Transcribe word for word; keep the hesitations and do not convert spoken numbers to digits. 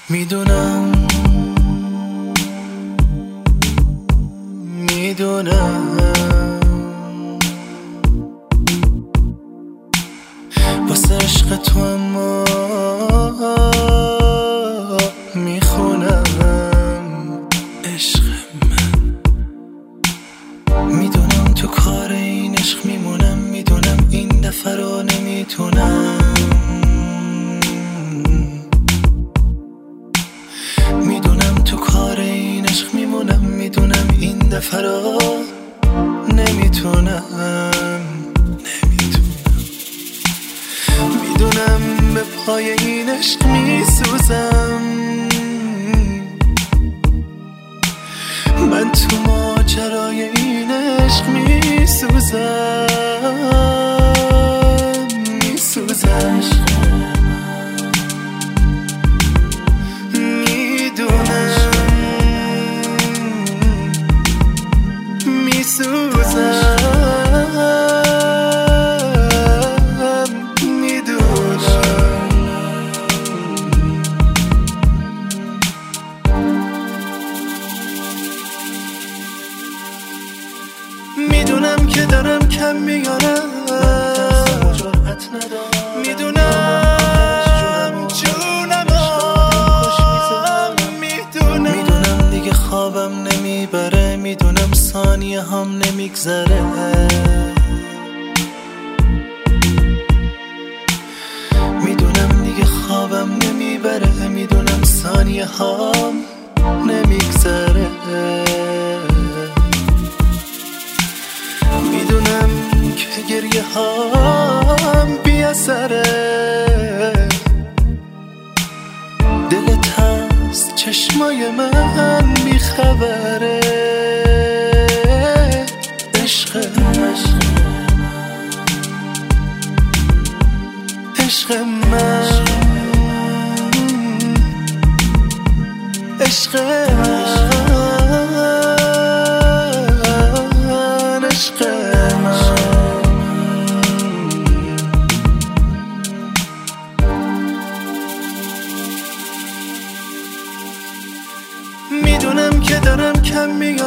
میدونم میدونم واسه عشق تو اما میخونم عشق من. میدونم تو کار این عشق میمونم، میدونم این دفعه رو نمیتونم، میدونم تو کار این عشق میمونم، میدونم این دفعه رو نمیتونم نمیتونم میدونم به پای این عشق میسوزم، من تو ماجرای این عشق میسوزم میسوزم میدونم که دارم کم میارم، میدونم جونم میدونم میدونم دیگه خوابم نمیبره، میدونم ثانیه هم نمیگذره، میدونم دیگه خوابم نمیبره، میدونم ثانیه هم نمیگذره، میدونم که گریه هم بی اثره، دلت هست چشمای من بیخبره، عشق عشق من عشق من عشق من میدونم که دارم کم میارم،